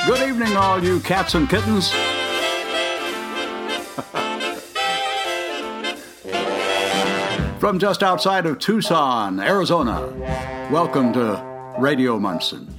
Good evening, all you cats and kittens. From just outside of Tucson, Arizona, welcome to Radio Munson.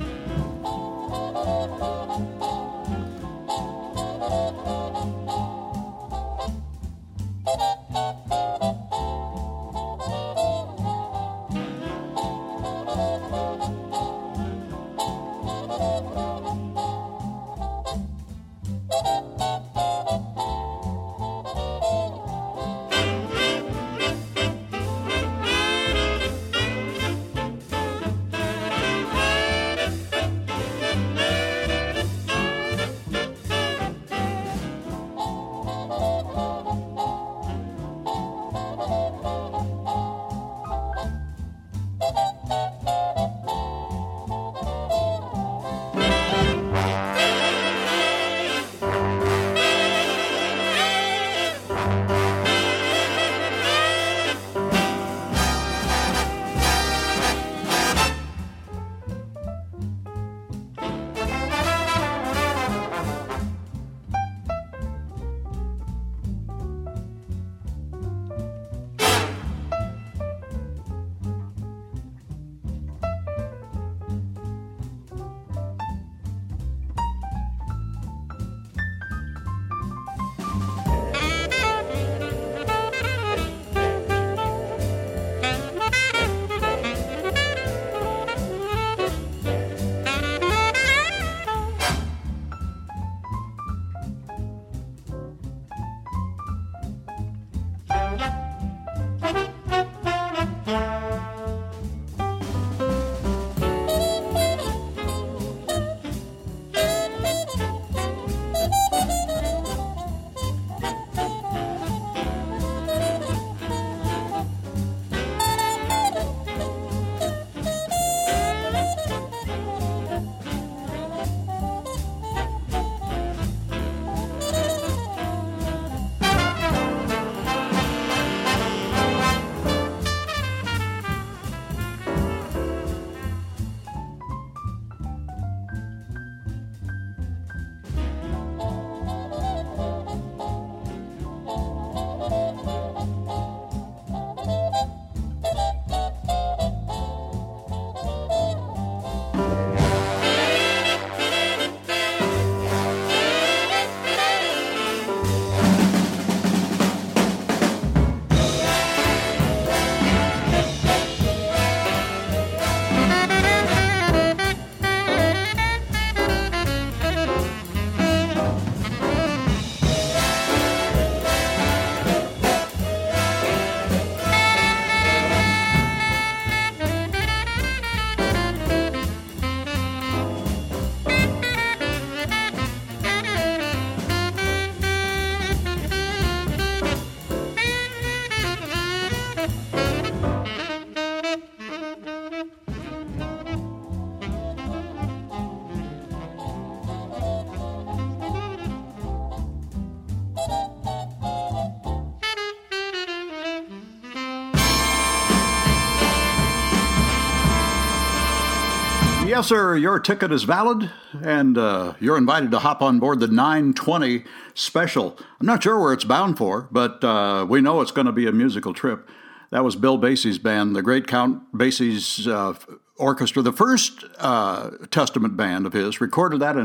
Yes, sir, your ticket is valid, and you're invited to hop on board the 920 special. I'm not sure where it's bound for, but we know it's going to be a musical trip. That was Bill Basie's band, the great Count Basie's orchestra, the first Testament band of his, recorded that in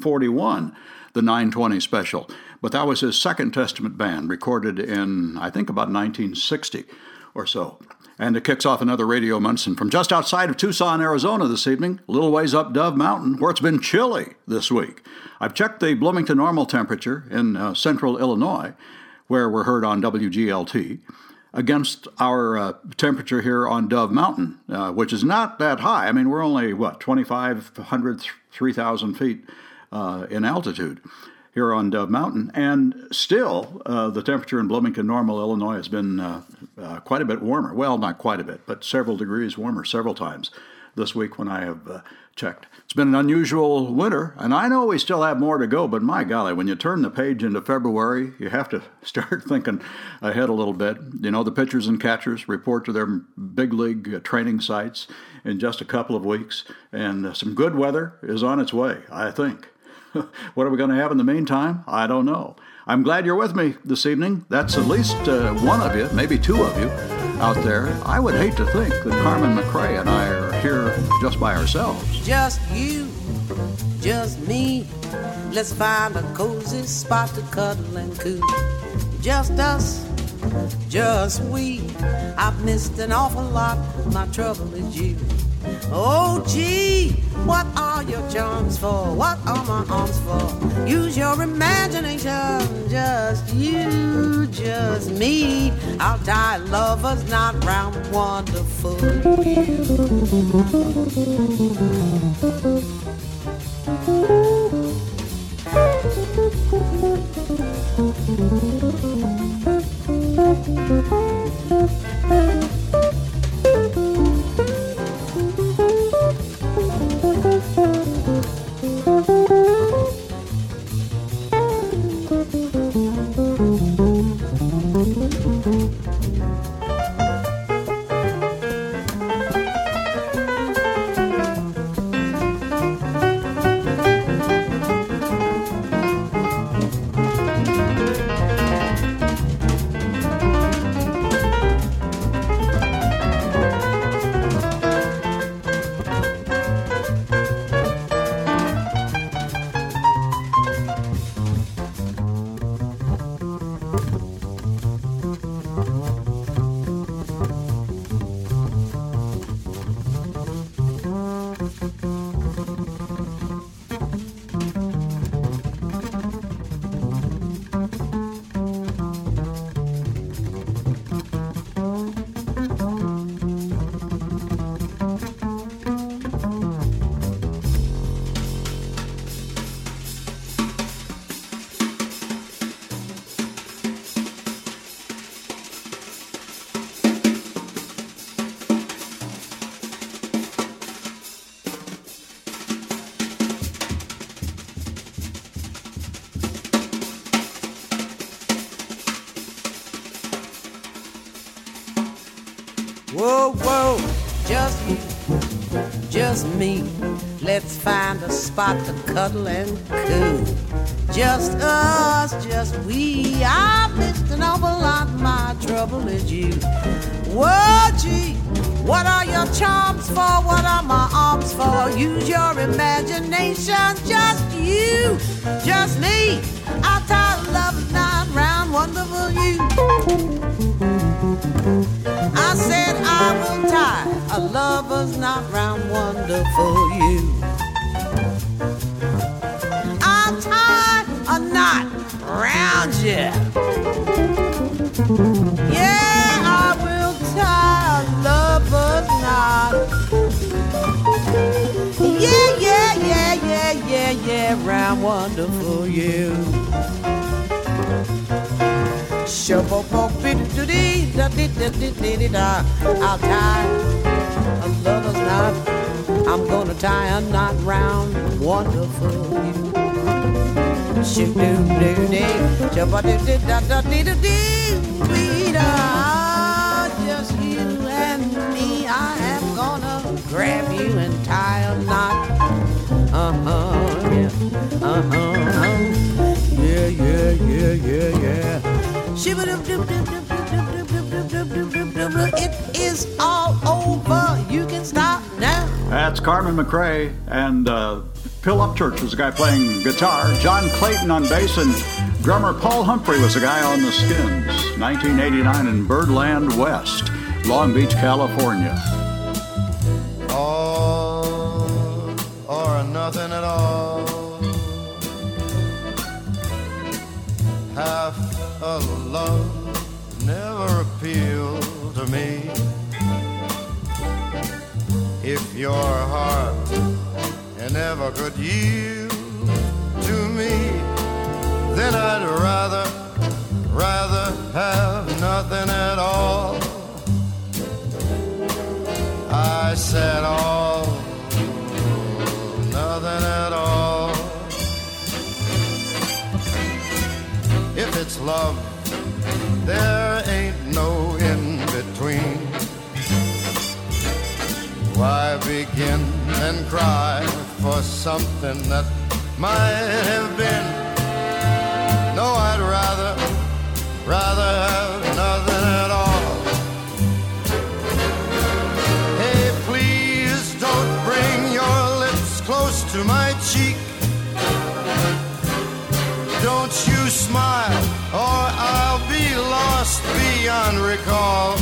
1941, the 920 special. But that was his second Testament band, recorded in, I think, about 1960 or so. And it kicks off another Radio Munson from just outside of Tucson, Arizona this evening, a little ways up Dove Mountain, where it's been chilly this week. I've checked the Bloomington normal temperature in central Illinois, where we're heard on WGLT, against our temperature here on Dove Mountain, which is not that high. I mean, we're only, 2,500, 3,000 feet in altitude here on Dove Mountain. And still, the temperature in Bloomington normal, Illinois, has been quite a bit warmer. Well, not quite a bit, but several degrees warmer several times this week when I have checked. It's been an unusual winter, and I know we still have more to go, but my golly, when you turn the page into February, you have to start thinking ahead a little bit. You know, the pitchers and catchers report to their big league training sites in just a couple of weeks, and some good weather is on its way, I think. What are we going to have in the meantime? I don't know. I'm glad you're with me this evening. That's at least one of you, maybe two of you out there. I would hate to think that Carmen McRae and I are here just by ourselves. Just you, just me. Let's find a cozy spot to cuddle and coo. Just us, just we. I've missed an awful lot. My trouble is you. Oh, gee, what are your charms for? What are my arms for? Use your imagination. Just you, just me. I'll tie lovers not round wonderful Whoa, whoa, just you, just me. Let's find a spot to cuddle and coo. Just us, just we. I've missed an awful lot. My trouble is you. Whoa, gee, what are your charms for? What are my arms for? Use your imagination. Just you, just me. I'll tie love's knot round wonderful you. I said I will tie a lover's knot round wonderful you. I'll tie a knot round you. Yeah, I will tie a lover's knot. Yeah, yeah, yeah, yeah, yeah, yeah, round wonderful you. I'll tie a lover's knot. I'm gonna tie a knot round wonderful you. Shoot doo doo dee, jump doo doo da da dee doo dee, just you and me. I am gonna grab you and tie a knot. Yeah, yeah, yeah, yeah, yeah, yeah. It is all over. You can stop now. That's Carmen McRae, and Phil Upchurch was the guy playing guitar. John Clayton on bass, and drummer Paul Humphrey was the guy on the Skins. 1989 in Birdland West, Long Beach, California. All or nothing at all. Half a love never appealed to me. If your heart never could yield to me, then I'd rather have nothing at all. I said all, nothing at all. If it's love, there ain't no in-between. Why begin and cry for something that might have been. No, I'd rather have nothing at all. Hey, please don't bring your lips close to my cheek. Don't you smile or I'll be lost beyond recall.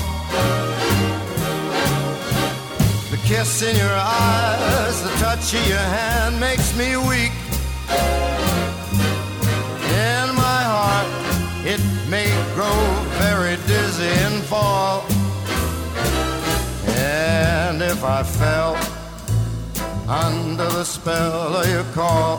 The kiss in your eyes, the touch of your hand makes me weak. In my heart, it may grow very dizzy and fall. And if I fell under the spell of your call,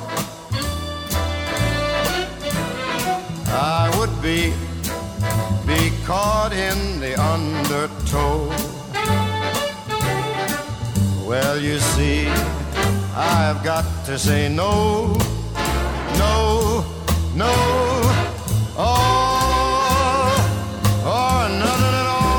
I would be caught in the undertow. Well, you see, I've got to say no, no, no, or nothing at all.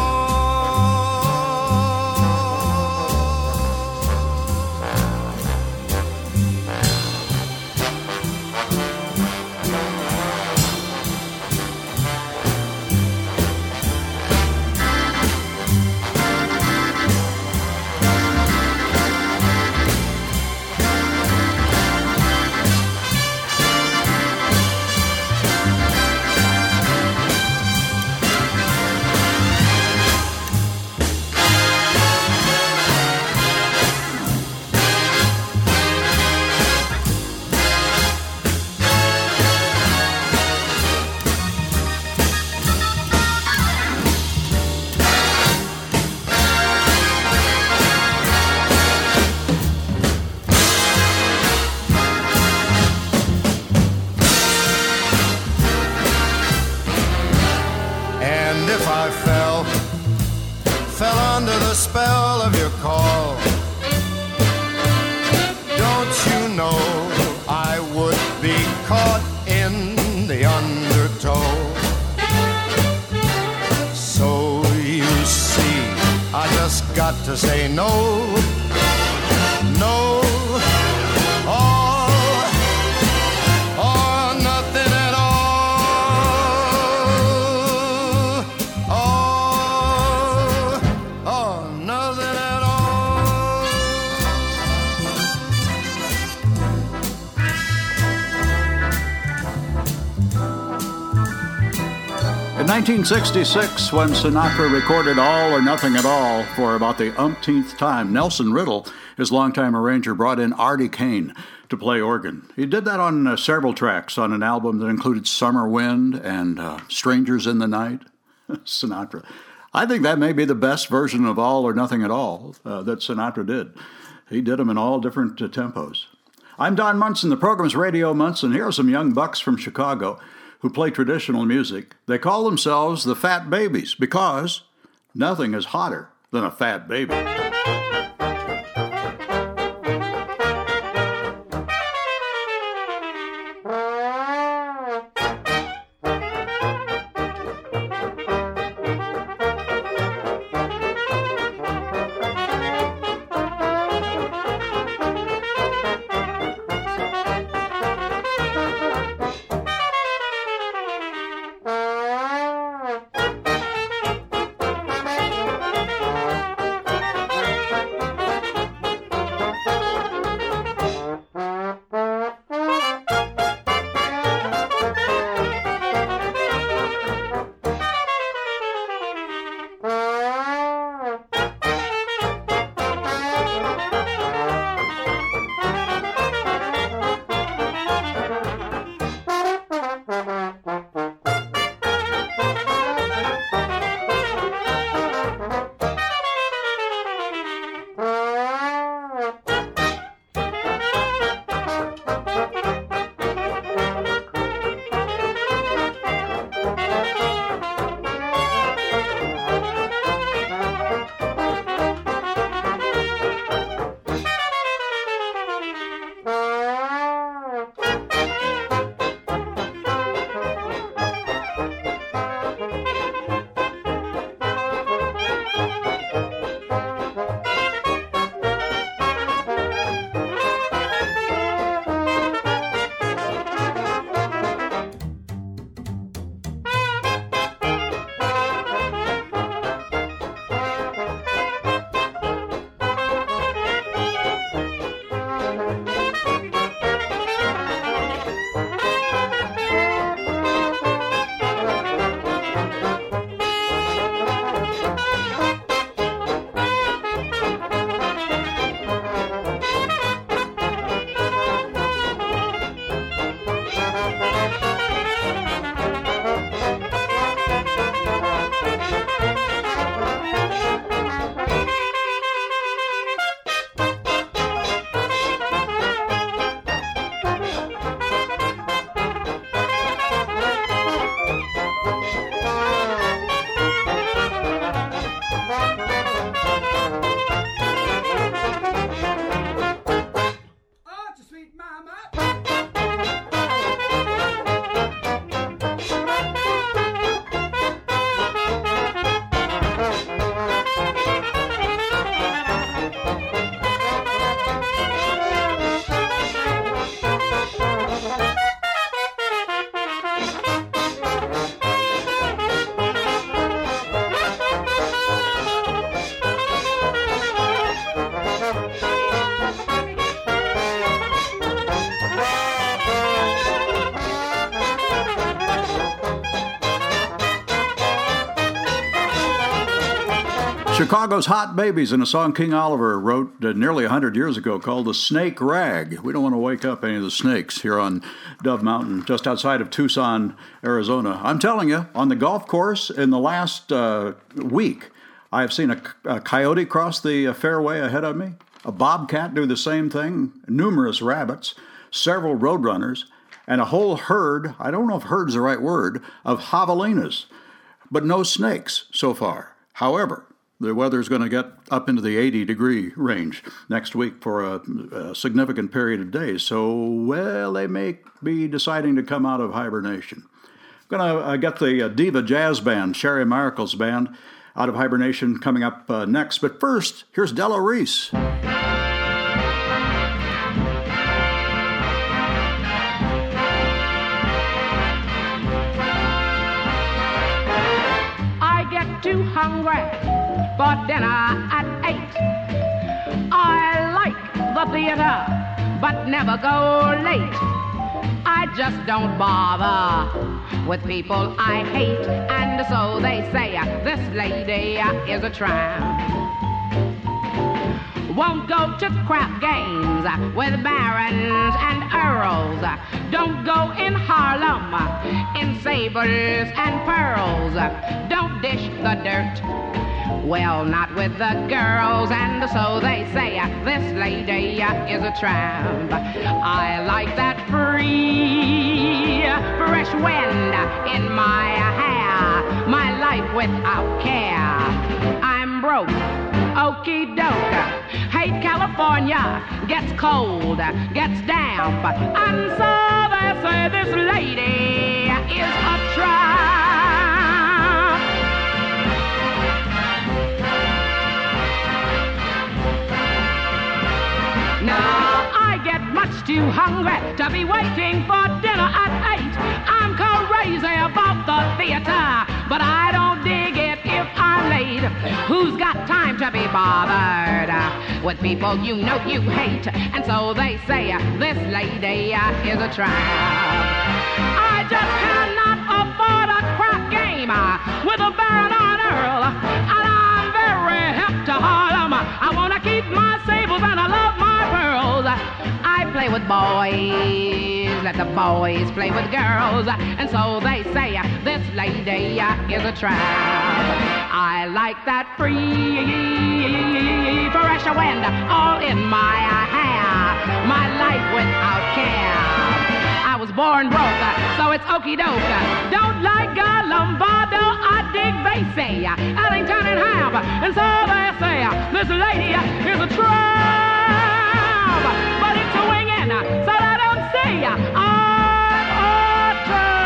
Under the spell of your call, don't you know I would be caught in the undertow? So you see, I just got to say no, no, or nothing at all. In 1966, when Sinatra recorded All or Nothing at All for about the umpteenth time, Nelson Riddle, his longtime arranger, brought in Artie Kane to play organ. He did that on several tracks on an album that included Summer Wind and Strangers in the Night. Sinatra. I think that may be the best version of All or Nothing at All that Sinatra did. He did them in all different tempos. I'm Don Munson. The program's Radio Munson. Here are some young bucks from Chicago who play traditional music. They call themselves the Fat Babies because nothing is hotter than a fat baby. Chicago's Hot Babies in a song King Oliver wrote nearly 100 years ago called The Snake Rag. We don't want to wake up any of the snakes here on Dove Mountain, just outside of Tucson, Arizona. I'm telling you, on the golf course in the last week, I have seen a coyote cross the fairway ahead of me, a bobcat do the same thing, numerous rabbits, several roadrunners, and a whole herd, I don't know if herd's the right word, of javelinas, but no snakes so far. However, the weather's going to get up into the 80-degree range next week for a significant period of days. So, well, they may be deciding to come out of hibernation. I'm going to get the diva jazz band, Sherry Miracle's band, out of hibernation coming up next. But first, here's Della Reese. I get too hungry for dinner at 8. I like the theater, but never go late. I just don't bother with people I hate, and so they say this lady is a tramp. Won't go to crap games with barons and earls. Don't go in Harlem in sabers and pearls. Don't dish the dirt, well, not with the girls, and so they say this lady is a tramp. I like that free, fresh wind in my hair, my life without care. I'm broke, okie doke, hate California, gets cold, gets damp, and so they say this lady is a tramp. Now I get much too hungry to be waiting for dinner at 8. I'm crazy about the theater, but I don't dig it if I'm late. Who's got time to be bothered with people you know you hate? And so they say this lady is a tramp. I just cannot afford a crap game with a baron or an earl, and I'm very hip to Harlem. I want to keep my sables and I love my pearls. I play with boys, let the boys play with girls, and so they say this lady is a tramp. I like that free, fresh wind all in my hair, my life without care. I was born broke, so it's okie doke. Don't like Lombardo, I dig Basie, Ellington and Ham, and so they say this lady is a tramp, but it's swinging, so let them see I'm a tramp.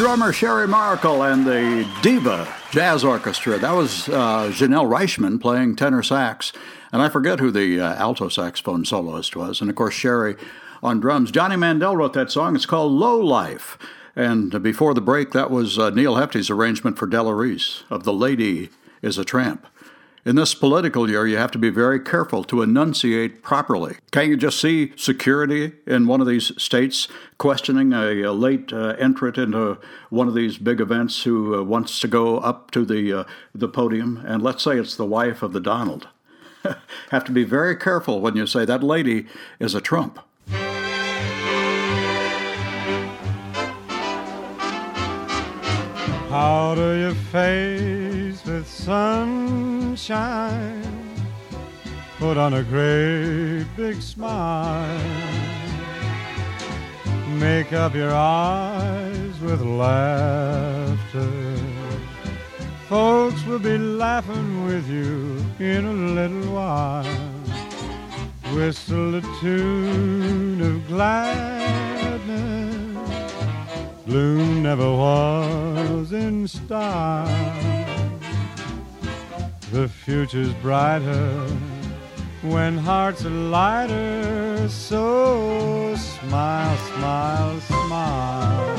drummer Sherry Markle and the Diva Jazz Orchestra. That was Janelle Reichman playing tenor sax, and I forget who the alto saxophone soloist was, and of course Sherry on drums. Johnny Mandel wrote that song. It's called Low Life, and before the break, that was Neil Hefti's arrangement for Della Reese of The Lady is a Tramp. In this political year, you have to be very careful to enunciate properly. Can't you just see security in one of these states questioning a late entrant into one of these big events who wants to go up to the podium? And let's say it's the wife of the Donald. Have to be very careful when you say that lady is a Trump. Powder your face with sunshine, put on a great big smile, make up your eyes with laughter. Folks will be laughing with you in a little while. Whistle a tune of gladness, gloom never was in style. The future's brighter when hearts are lighter, so smile, smile, smile.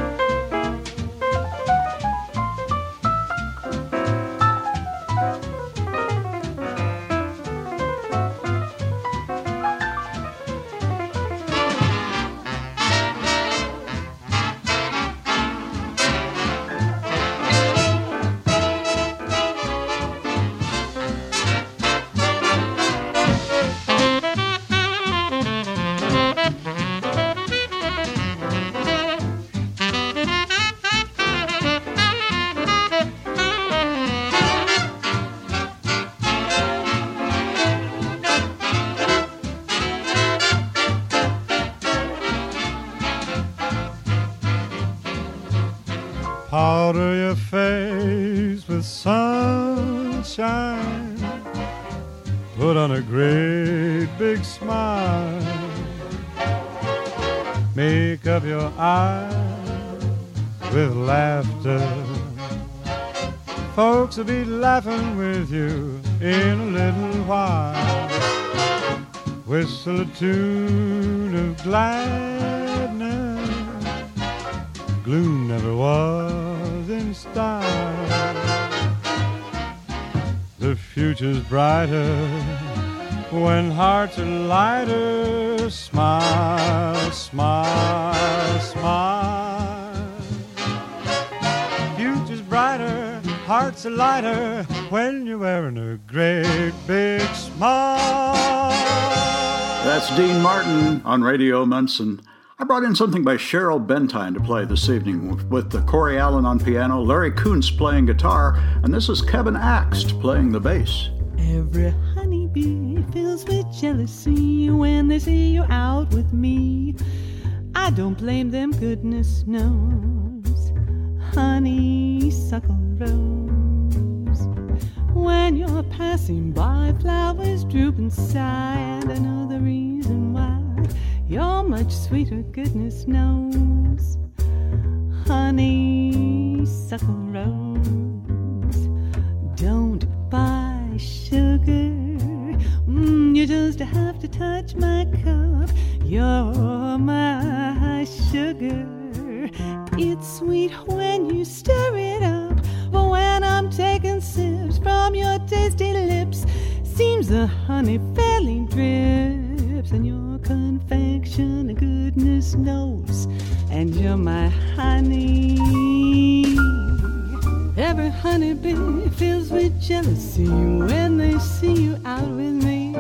Powder your face with sunshine, put on a great big smile, make up your eyes with laughter. Folks will be laughing with you in a little while. Whistle a tune of gladness, gloom never was in style. The future's brighter when hearts are lighter. Smile, smile, smile. Future's brighter, hearts are lighter when you're wearing a great big smile. That's Dean Martin on Radio Munson. I brought in something by Cheryl Bentine to play this evening with the Corey Allen on piano, Larry Kuntz playing guitar, and this is Kevin Axt playing the bass. Every honeybee fills with jealousy when they see you out with me. I don't blame them, goodness knows. Honeysuckle rose. When you're passing by, flowers droop and sigh, and another reason why you're much sweeter, goodness knows. Honeysuckle rose. Don't buy sugar. You just have to touch my cup. You're my sugar. It's sweet when you stir it up, but when I'm taking sips from your tasty lips, seems the honey fairly drips, and your confection, goodness knows, and you're my honey. Every honeybee fills with jealousy when they see you out with me.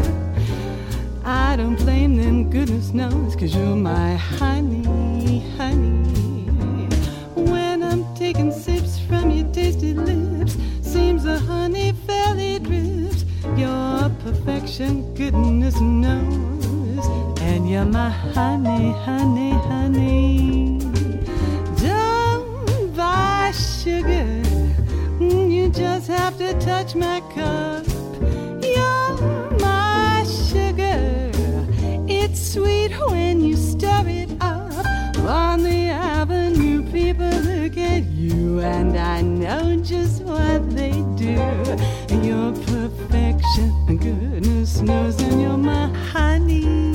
I don't blame them, goodness knows, 'cause you're my honey, honey. When I'm taking sips from your tasty lips, seems the honey fairly drips. Your perfection, goodness knows, and you're my honey, honey, honey. Don't buy sugar, you just have to touch my cup. You're my sugar. It's sweet when you stir it up on the avenue. People I know just what they do. You're perfection, goodness knows, and you're my honey.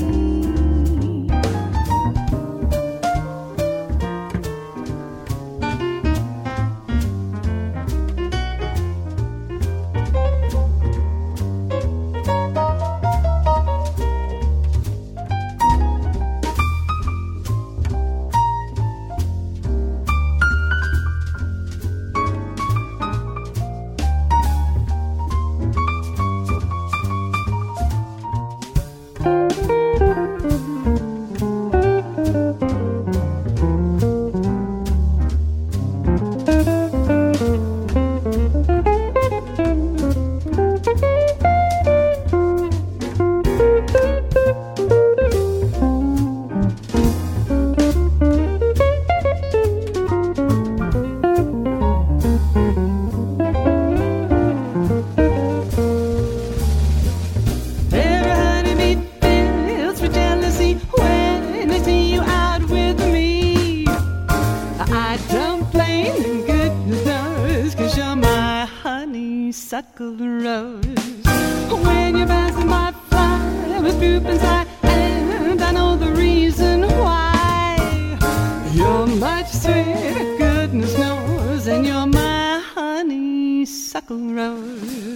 Honeysuckle rose. When you're passing by, fly with droop inside, and I know the reason why. You're much sweeter, goodness knows, and you're my honeysuckle rose.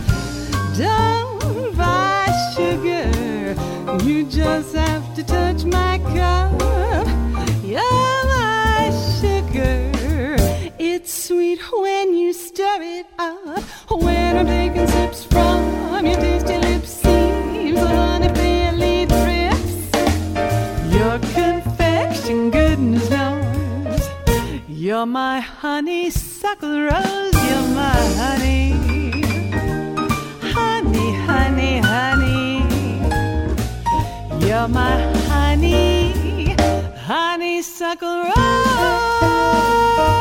Don't buy sugar, you just have to touch my cup. You're my sugar. It's sweet when you stir it up. When I'm taking sips from your tasty lips, seems the honey barely drips. Your confection, goodness knows, you're my honeysuckle rose. You're my honey, honey, honey, honey. You're my honey, honeysuckle rose.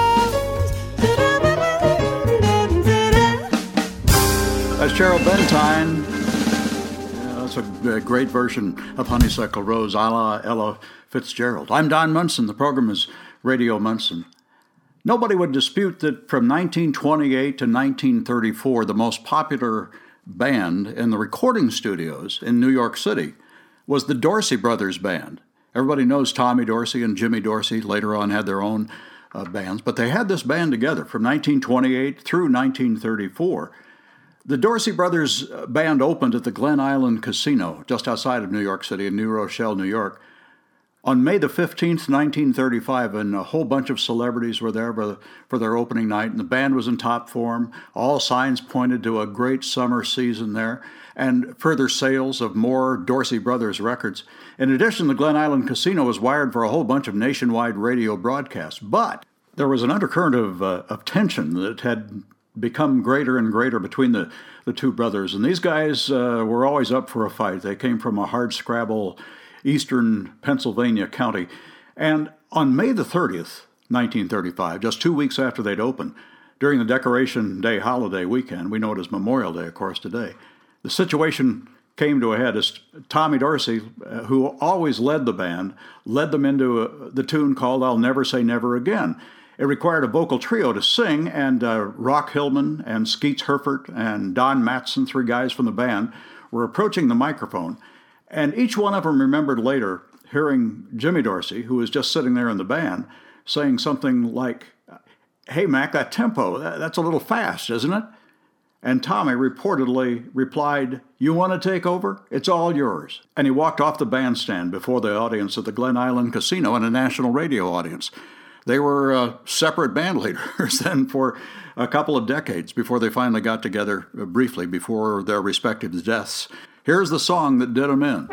That's Cheryl Bentine. That's a great version of Honeysuckle Rose, a la Ella Fitzgerald. I'm Don Munson. The program is Radio Munson. Nobody would dispute that from 1928 to 1934, the most popular band in the recording studios in New York City was the Dorsey Brothers Band. Everybody knows Tommy Dorsey and Jimmy Dorsey later on had their own bands, but they had this band together from 1928 through 1934. The Dorsey Brothers Band opened at the Glen Island Casino just outside of New York City in New Rochelle, New York, on May the 15th, 1935, and a whole bunch of celebrities were there for their opening night, and the band was in top form. All signs pointed to a great summer season there, and further sales of more Dorsey Brothers records. In addition, the Glen Island Casino was wired for a whole bunch of nationwide radio broadcasts, but there was an undercurrent of tension that had become greater and greater between the two brothers, and these guys were always up for a fight. They came from a hard-scrabble eastern Pennsylvania county. And on May the 30th, 1935, just 2 weeks after they'd opened, during the Decoration Day holiday weekend, we know it as Memorial Day, of course, today, the situation came to a head as Tommy Dorsey, who always led the band, led them into the tune called I'll Never Say Never Again. It required a vocal trio to sing, and Rock Hillman and Skeets Herford and Don Matson, three guys from the band, were approaching the microphone. And each one of them remembered later hearing Jimmy Dorsey, who was just sitting there in the band, saying something like, "Hey, Mac, that tempo, that's a little fast, isn't it?" And Tommy reportedly replied, "You want to take over? It's all yours." And he walked off the bandstand before the audience at the Glen Island Casino and a national radio audience. They were separate band leaders then for a couple of decades before they finally got together briefly before their respective deaths. Here's the song that did them in.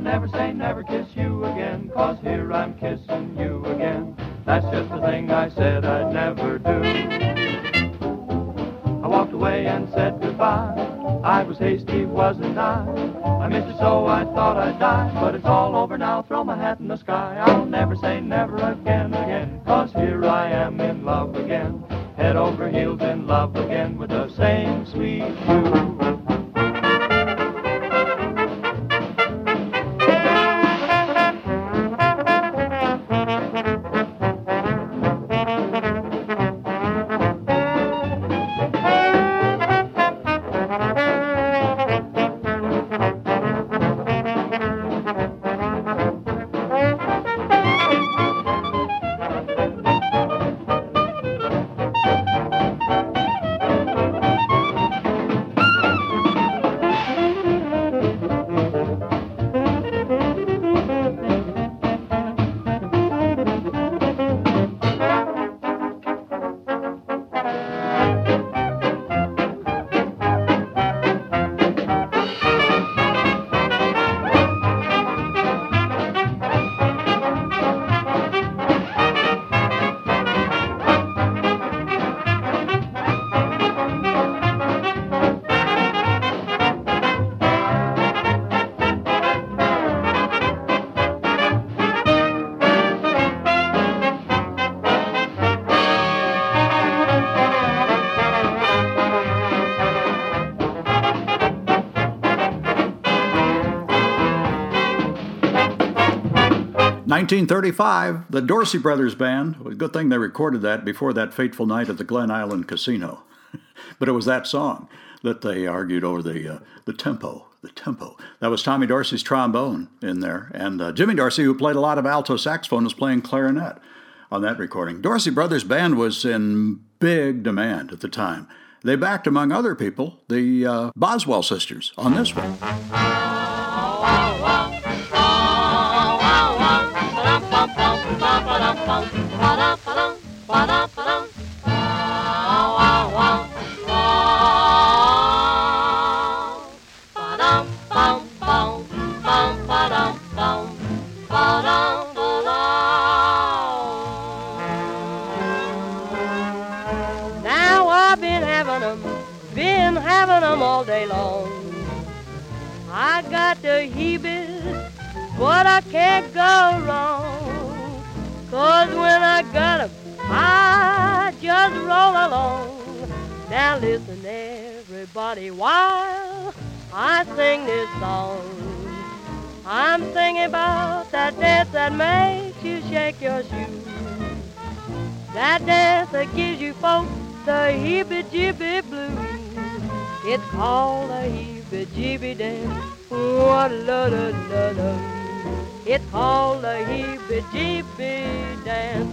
never say never kiss you again, 'cause here I'm kissing you again. That's just the thing I said I'd never do. I walked away and said goodbye. I was hasty, wasn't I? I missed you so I thought I'd die, but it's all over now, throw my hat in the sky. I'll never say never again, 'cause here I am in love again. Head over heels in love again with the same sweet you. 1935, the Dorsey Brothers Band. Good thing they recorded that before that fateful night at the Glen Island Casino. But it was that song that they argued over the tempo. The tempo. That was Tommy Dorsey's trombone in there. And Jimmy Dorsey, who played a lot of alto saxophone, was playing clarinet on that recording. Dorsey Brothers Band was in big demand at the time. They backed, among other people, the Boswell sisters on this one. Now I've been having them all day long. I got the heebies, but I can't go wrong. 'Cause when I got 'em, I just roll along. Now listen everybody while I sing this song. I'm singing about that dance that makes you shake your shoes. That dance that gives you folks the heebie-jeebie blues. It's called a heebie-jeebie dance. Wa-la-la-la-la. It's called a heebie-jeebie dance.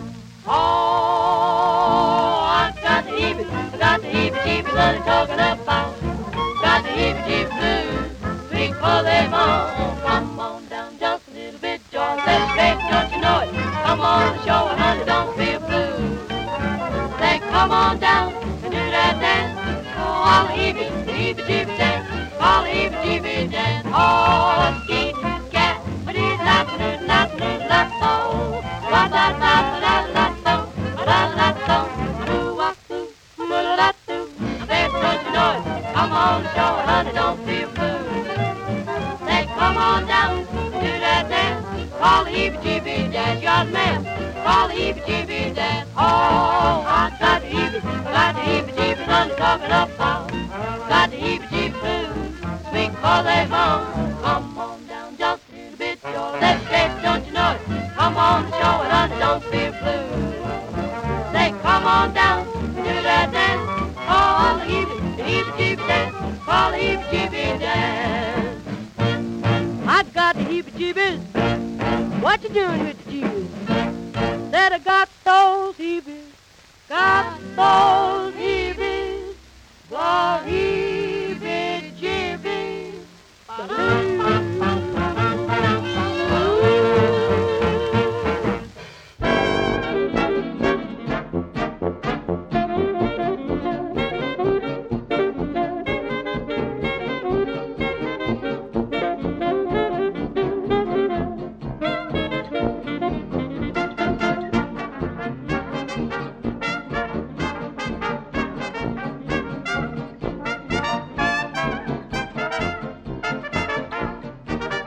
Oh, I got the heebie-jeebie that I'm talking about. Got the heebie-jeebie blues, we call them on. Come on down just a little bit, George. Let's make, don't you know it? Come on, show it, honey, don't feel blue. Say, come on down and do that dance. Oh, all the heebie-jeebie dance. All the heebie-jeebie dance. Oh, ski, cat, ba-dee-da-ba-doo-da-ba-doo-da-ba-doo. Wa-da-da-ba-da-da-da-do, ba-da-da-da-do, ba-doo-wa-doo, ba-da-da-doo. Baby, don't you know it? Come on, show it, honey, don't feel blue. Say, come on down, do that dance. Call the heebie-jeebie dance. You're the man. Call the heebie-jeebie dance. Oh, I got the heebie-jeebie, none to talking about. Got the heebie-jeebie blues, sweet cause they moan. Come on down just a little bit, your left face, don't you know it? Come on, show it, honey, don't feel blue. Say, come on down, do that dance. Call the heebie-jeebie dance. Call the heebie-jeebie dance. I got the heebie-jeebies. What you doing with the jeebies? Said I got those heebies. Got those heebies. The heebie-jeebies.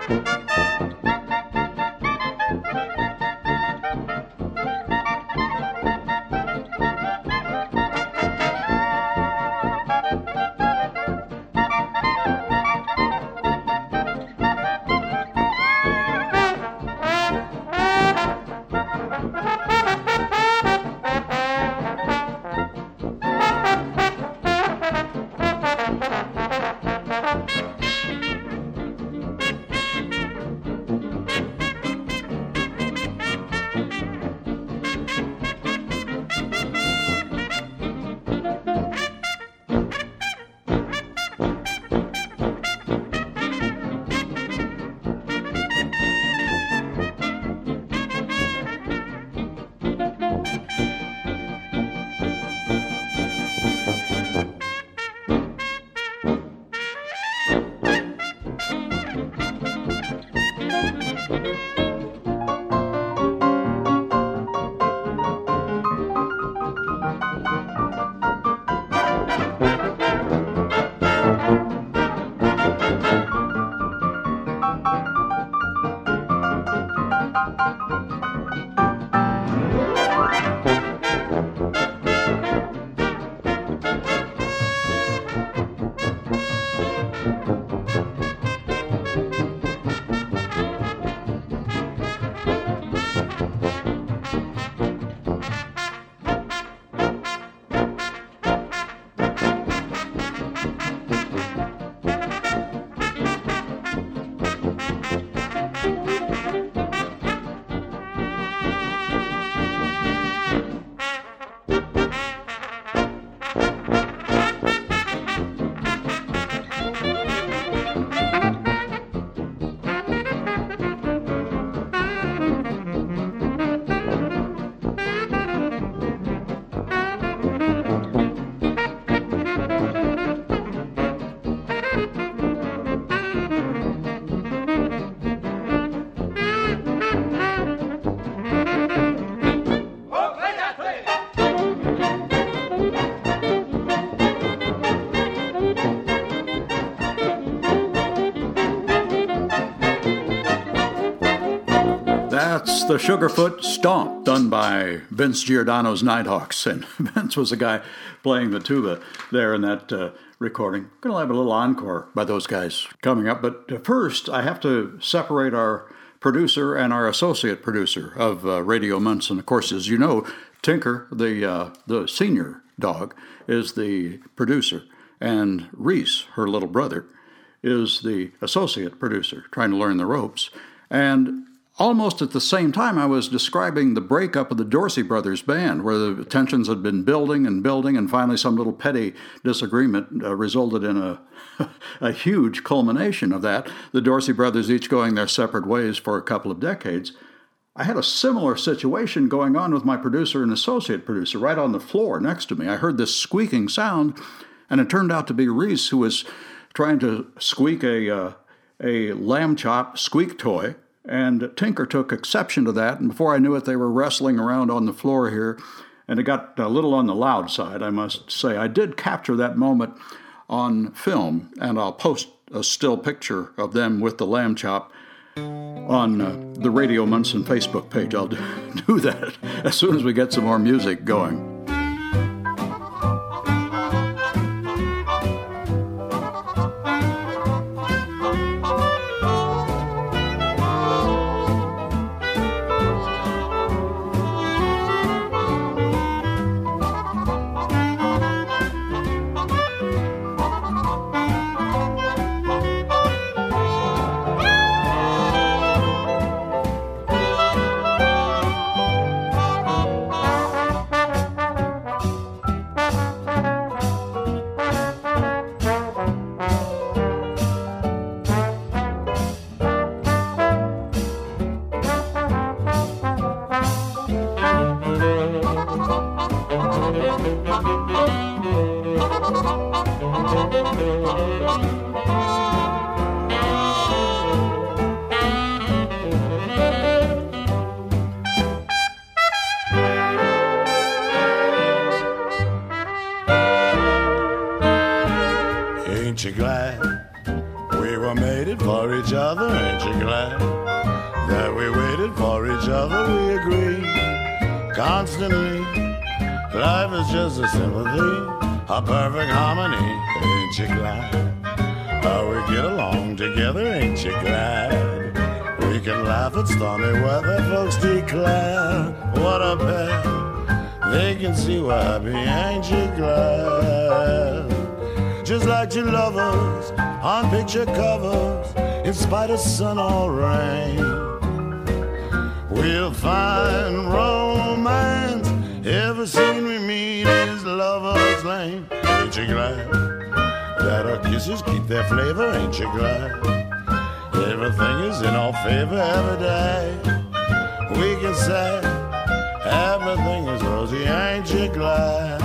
That's the Sugarfoot Stomp, done by Vince Giordano's Nighthawks. And Vince was the guy playing the tuba there in that recording. Going to have a little encore by those guys coming up. But first, I have to separate our producer and our associate producer of Radio Munson. Of course, as you know, Tinker, the senior dog, is the producer. And Reese, her little brother, is the associate producer, trying to learn the ropes. And almost at the same time, I was describing the breakup of the Dorsey Brothers band, where the tensions had been building, and finally some little petty disagreement resulted in a huge culmination of that, the Dorsey Brothers each going their separate ways for a couple of decades. I had a similar situation going on with my producer and associate producer right on the floor next to me. I heard this squeaking sound, and it turned out to be Reese, who was trying to squeak a lamb chop squeak toy. And Tinker took exception to that, and before I knew it, they were wrestling around on the floor here, and it got a little on the loud side, I must say. I did capture that moment on film, and I'll post a still picture of them with the lamb chop on the Radio Munson Facebook page. I'll do that as soon as we get some more music going. Ain't you glad that we waited for each other? We agreed constantly. Life is just a sympathy, a perfect harmony. Ain't you glad how we get along together? Ain't you glad we can laugh at stormy weather? Folks declare what a pair. They can see we're happy. Ain't you glad? Just like two lovers on picture covers, in spite of sun or rain, we'll find romance. Every scene we meet is Lover's Lane. Ain't you glad that our kisses keep their flavor? Ain't you glad everything is in our favor every day? We can say everything is rosy. Ain't you glad?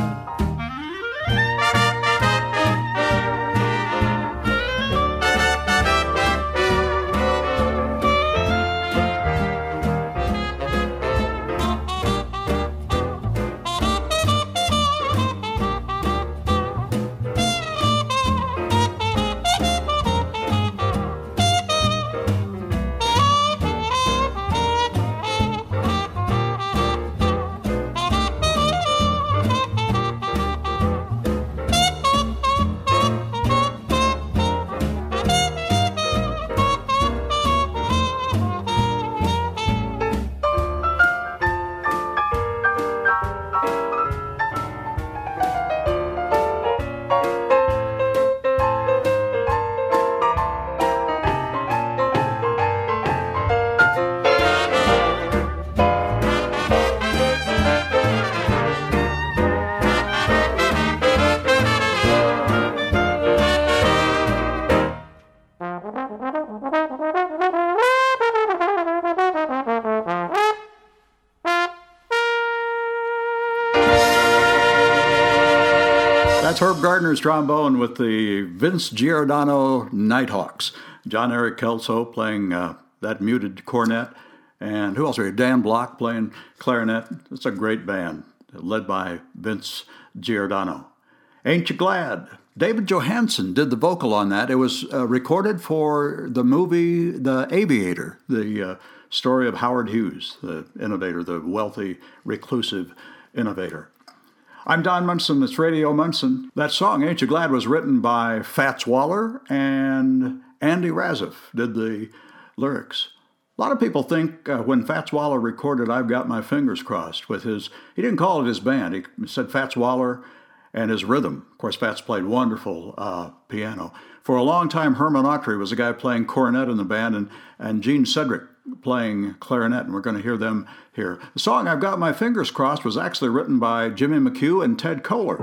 That's Herb Gardner's trombone with the Vince Giordano Nighthawks. John Eric Kelso playing that muted cornet. And who else are here? Dan Block playing clarinet. It's a great band led by Vince Giordano. Ain't You Glad? David Johansen did the vocal on that. It was recorded for the movie The Aviator, the story of Howard Hughes, the innovator, the wealthy, reclusive innovator. I'm Don Munson. It's Radio Munson. That song, Ain't You Glad, was written by Fats Waller, and Andy Razif did the lyrics. A lot of people think when Fats Waller recorded I've Got My Fingers Crossed with his, he didn't call it his band, he said Fats Waller and his rhythm. Of course, Fats played wonderful piano. For a long time, Herman Autry was the guy playing cornet in the band, and Gene Cedric playing clarinet, and we're going to hear them here. The song I've Got My Fingers Crossed was actually written by Jimmy McHugh and Ted Koehler.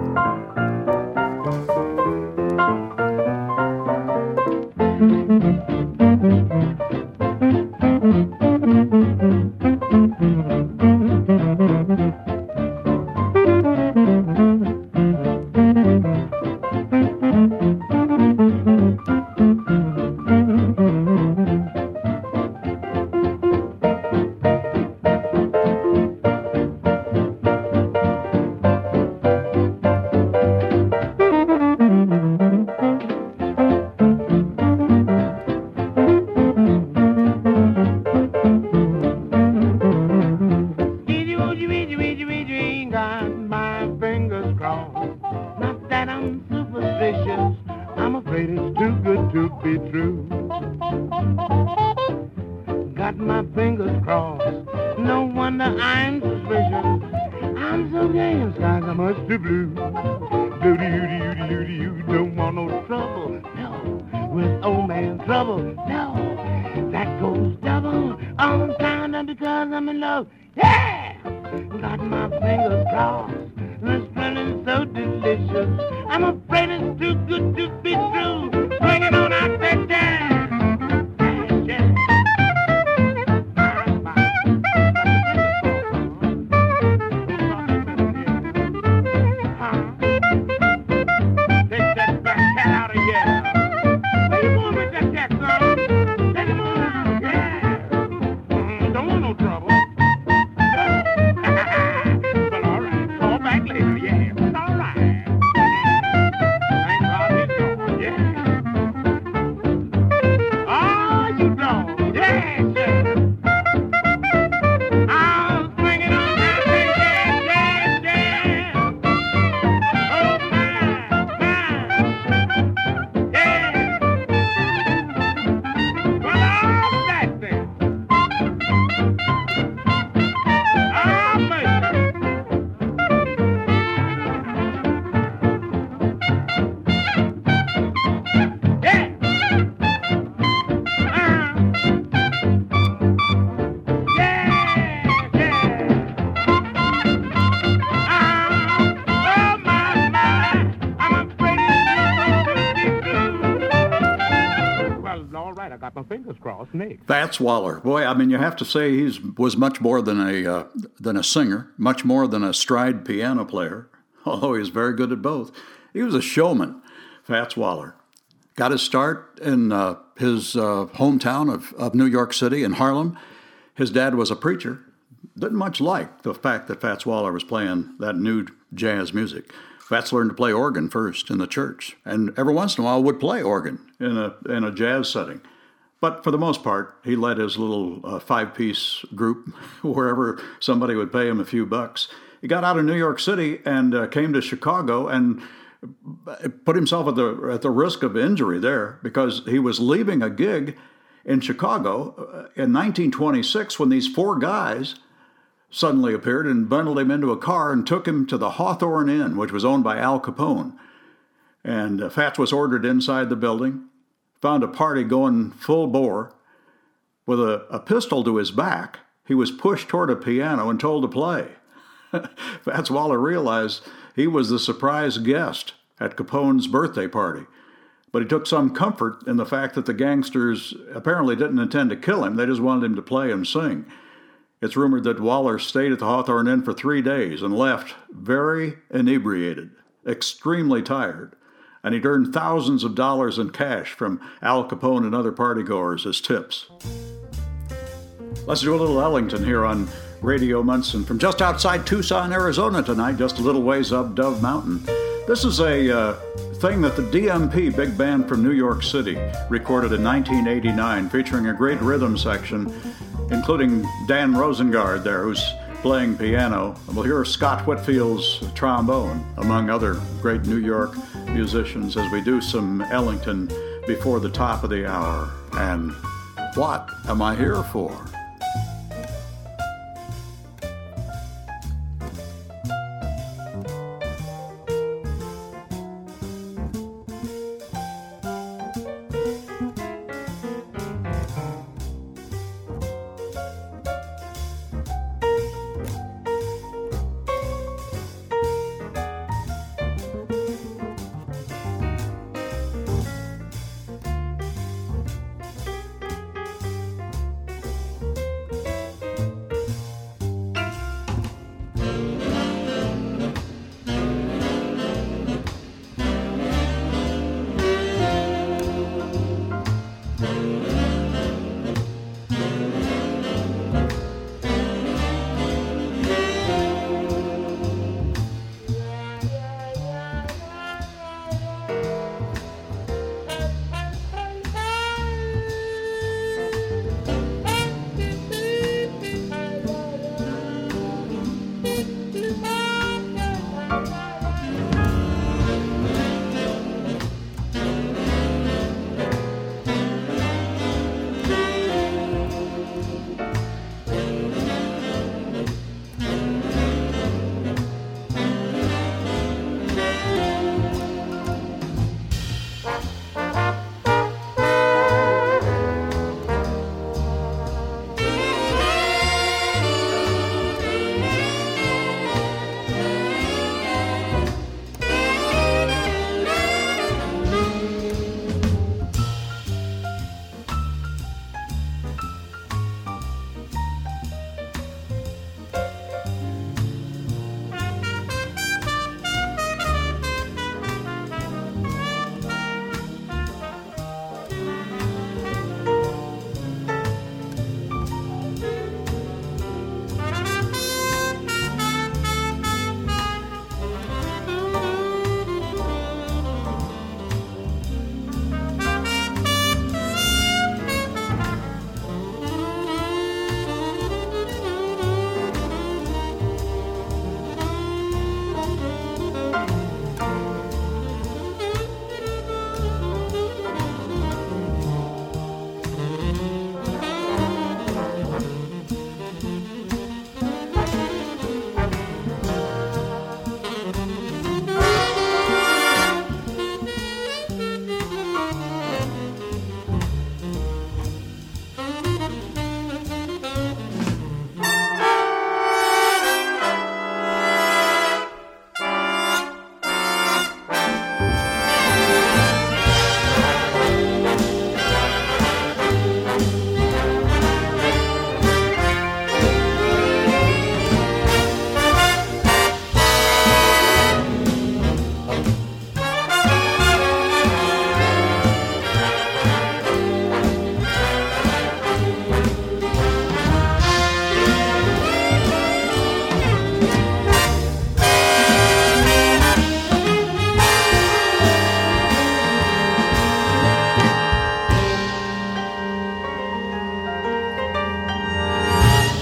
cost me. Fats Waller. Boy, I mean, you have to say he was much more than a singer, much more than a stride piano player, although he was very good at both. He was a showman, Fats Waller. Got his start in his hometown of New York City in Harlem. His dad was a preacher. Didn't much like the fact that Fats Waller was playing that new jazz music. Fats learned to play organ first in the church, and every once in a while would play organ in a jazz setting. But for the most part, he led his little five-piece group wherever somebody would pay him a few bucks. He got out of New York City and came to Chicago and put himself at the risk of injury there because he was leaving a gig in Chicago in 1926 when these four guys suddenly appeared and bundled him into a car and took him to the Hawthorne Inn, which was owned by Al Capone. And Fats was ordered inside the building, found a party going full bore. With a pistol to his back, he was pushed toward a piano and told to play. Fats Waller realized he was the surprise guest at Capone's birthday party. But he took some comfort in the fact that the gangsters apparently didn't intend to kill him. They just wanted him to play and sing. It's rumored that Waller stayed at the Hawthorne Inn for 3 days and left very inebriated, extremely tired. And he'd earned thousands of dollars in cash from Al Capone and other partygoers as tips. Let's do a little Ellington here on Radio Munson from just outside Tucson, Arizona tonight, just a little ways up Dove Mountain. This is a thing that the DMP Big Band from New York City recorded in 1989, featuring a great rhythm section, including Dan Rosengard there, who's playing piano. And we'll hear Scott Whitfield's trombone, among other great New York musicians, as we do some Ellington before the top of the hour. And what am I here for?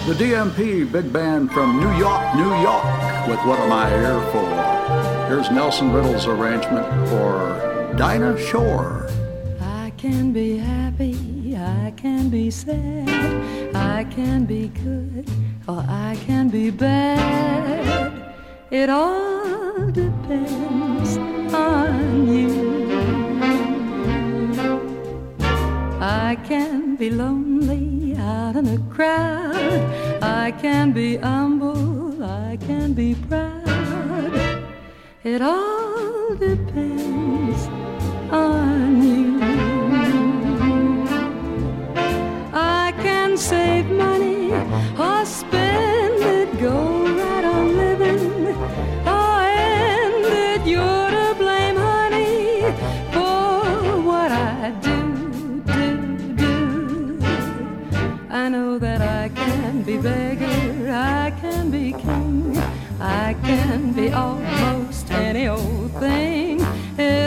The DMP Big Band from New York, New York, with What Am I Here For? Here's Nelson Riddle's arrangement for Dinah Shore. I can be happy, I can be sad, I can be good, or I can be bad. It all depends on you. I can be lonely out in a crowd, I can be humble, I can be proud. It all depends on you. I can save money or spend it, go right on living, or end it. You're to blame, honey, for what I do. I know that I can be beggar, I can be king, I can be almost any old thing.